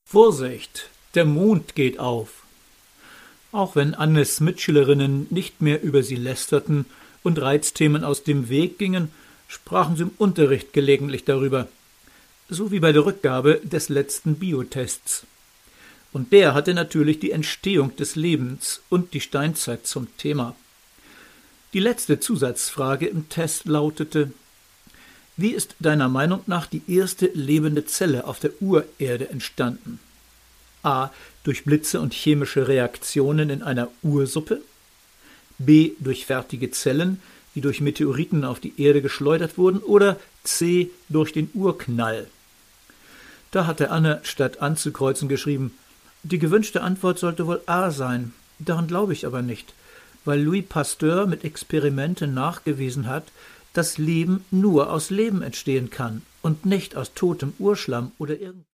Vorsicht, der Mond geht auf. Auch wenn Annes Mitschülerinnen nicht mehr über sie lästerten und Reizthemen aus dem Weg gingen, sprachen sie im Unterricht gelegentlich darüber, so wie bei der Rückgabe des letzten Biotests. Und der hatte natürlich die Entstehung des Lebens und die Steinzeit zum Thema. Die letzte Zusatzfrage im Test lautete: Wie ist deiner Meinung nach die erste lebende Zelle auf der Urerde entstanden? A. Durch Blitze und chemische Reaktionen in einer Ursuppe. B. Durch fertige Zellen, die durch Meteoriten auf die Erde geschleudert wurden. Oder C. Durch den Urknall. Da hatte Anne statt anzukreuzen geschrieben: Die gewünschte Antwort sollte wohl A sein. Daran glaube ich aber nicht, weil Louis Pasteur mit Experimenten nachgewiesen hat, dass Leben nur aus Leben entstehen kann und nicht aus totem Urschlamm oder irgend